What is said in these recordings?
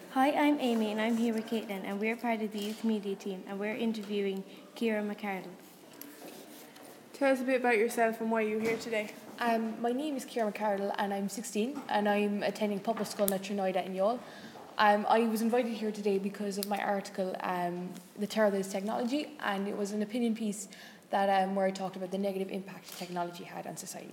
Hi, I'm Amy and I'm here with Caitlin and we're part of the youth media team and we're interviewing Ciara McArdle. Tell us a bit about yourself and why you're here today. My name is Ciara McArdle and I'm 16 and I'm attending public school at Trinoida in Youghal. I was invited here today because of my article, The Terror That Is Technology, and it was an opinion piece that where I talked about the negative impact technology had on society.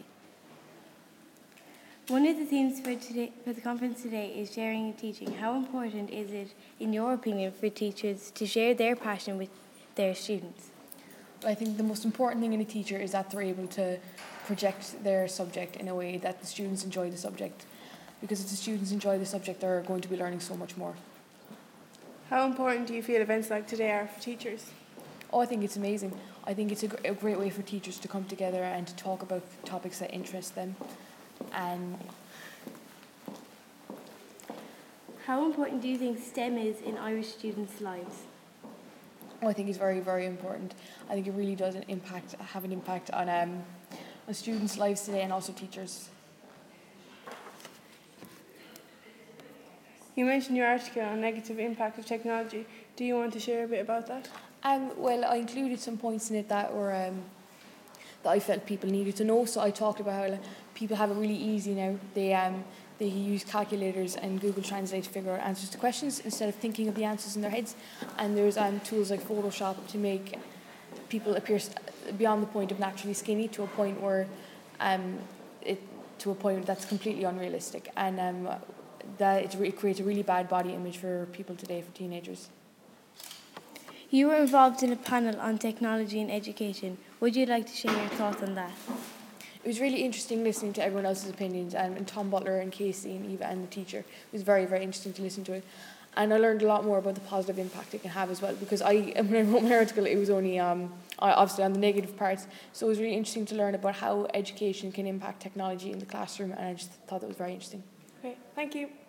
One of the themes for the conference today is sharing and teaching. How important is it, in your opinion, for teachers to share their passion with their students? I think the most important thing in a teacher is that they're able to project their subject in a way that the students enjoy the subject. Because if the students enjoy the subject, they're going to be learning so much more. How important do you feel events like today are for teachers? Oh, I think it's amazing. I think it's a great way for teachers to come together and to talk about topics that interest them. And how important do you think STEM is in Irish students' lives? I think it's very, very important. I think it really does have an impact on students' lives today and also teachers. You mentioned your article on negative impact of technology. Do you want to share a bit about that? Well, I included some points in it that were that I felt people needed to know. So I talked about how people have it really easy now. They use calculators and Google Translate to figure out answers to questions instead of thinking of the answers in their heads. And there's tools like Photoshop to make people appear beyond the point of naturally skinny to a point where to a point that's completely unrealistic, and that it creates a really bad body image for people today, for teenagers. You were involved in a panel on technology and education. Would you like to share your thoughts on that? It was really interesting listening to everyone else's opinions, and Tom Butler and Casey and Eva and the teacher. It was very, very interesting to listen to it. And I learned a lot more about the positive impact it can have as well, because when I wrote my article, it was only obviously on the negative parts. So it was really interesting to learn about how education can impact technology in the classroom, and I just thought that was very interesting. Okay, thank you.